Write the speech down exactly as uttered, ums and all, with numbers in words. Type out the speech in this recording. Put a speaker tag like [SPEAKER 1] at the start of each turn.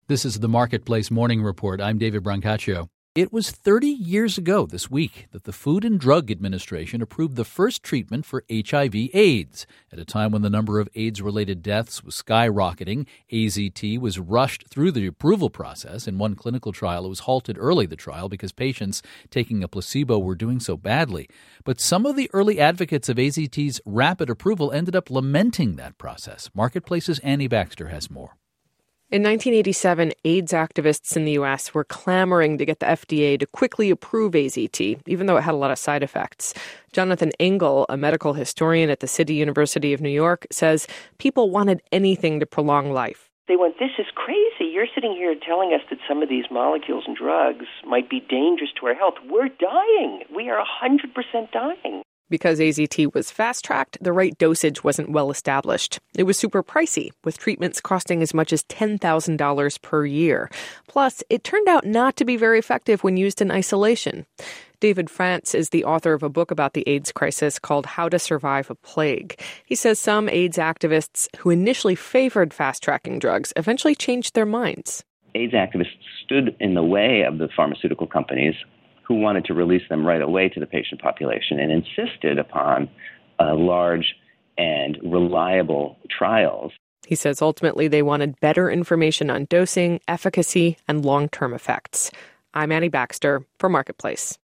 [SPEAKER 1] This is the Marketplace Morning Report. I'm David Brancaccio. It was thirty years ago this week that the Food and Drug Administration approved the first treatment for H I V AIDS. At a time when the number of AIDS-related deaths was skyrocketing, A Z T was rushed through the approval process. In one clinical trial, it was halted early, the trial, because patients taking a placebo were doing so badly. But some of the early advocates of A Z T's rapid approval ended up lamenting that process. Marketplace's Annie Baxter has more.
[SPEAKER 2] In nineteen eighty-seven, AIDS activists in the U S were clamoring to get the F D A to quickly approve A Z T, even though it had a lot of side effects. Jonathan Engel, a medical historian at the City University of New York, says people wanted anything to prolong life.
[SPEAKER 3] They went, this is crazy. You're sitting here telling us that some of these molecules and drugs might be dangerous to our health. We're dying. We are one hundred percent dying.
[SPEAKER 2] Because A Z T was fast-tracked, the right dosage wasn't well established. It was super pricey, with treatments costing as much as ten thousand dollars per year. Plus, it turned out not to be very effective when used in isolation. David France is the author of a book about the AIDS crisis called How to Survive a Plague. He says some AIDS activists who initially favored fast-tracking drugs eventually changed their minds.
[SPEAKER 4] AIDS activists stood in the way of the pharmaceutical companies who wanted to release them right away to the patient population and insisted upon uh, large and reliable trials.
[SPEAKER 2] He says ultimately they wanted better information on dosing, efficacy, and long-term effects. I'm Annie Baxter for Marketplace.